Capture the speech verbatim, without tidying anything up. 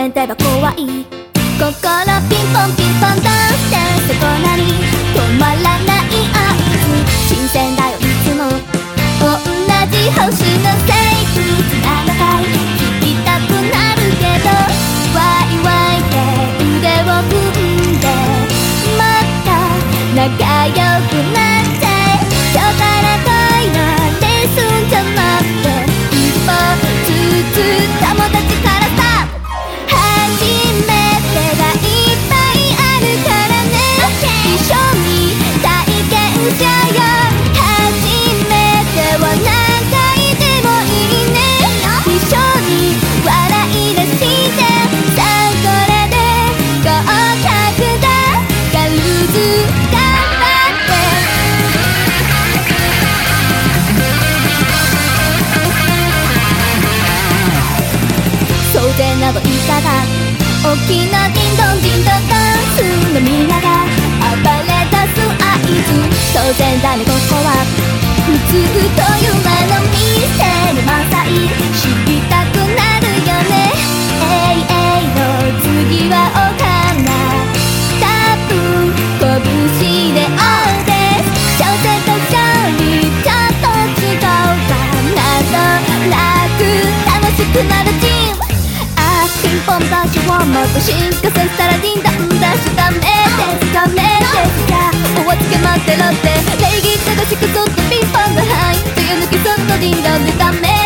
線では怖い。心ピンポンピンポンダンスでそこなに止まらない合図。新鮮だよいつも同じ星の生物なのかい。聞きたくなるけどワイワイで腕を組んでまた仲良くなってしょからかいなレッスンじゃなくて一歩ずつ友達からさ初めてがいっぱいあるからね、okay. 一緒に体験しようよ。初めては何回でもいいね。一緒に笑い出してさあこれで合格だガルズ頑張ってそうでなどいたが大きなディンドンディンドンダンスのみんなが暴れ出す合図。当然だねここは普通という名の店に満載。知りたくなるよね。エイエイの次はお花多分拳で青です。小生と勝利ちょっと違うかなどなく楽しくなるチーム。あピンポンバージョンをもっと進化させたらディンドンダッシュダメですダメですがお預け待ってろって礼儀正しくそっとピンポンが入って抜きそっとディンドンでダメ